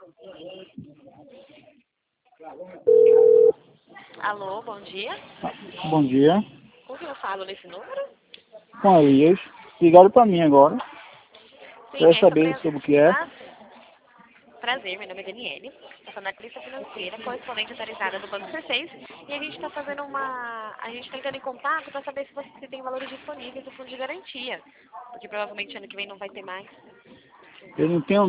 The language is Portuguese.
Alô, bom dia. Bom dia. Com quem eu falo nesse número? Com Elias. Ligaram para mim agora. Sim, Quero é saber sobre... sobre o que é. Prazer, meu nome é Daniele. Estou falando da lista financeira, correspondente autorizada do Banco C6. E a gente está fazendo a gente está entrando em contato para saber se tem valores disponíveis do fundo de garantia. Porque provavelmente ano que vem não vai ter mais. Eu não tenho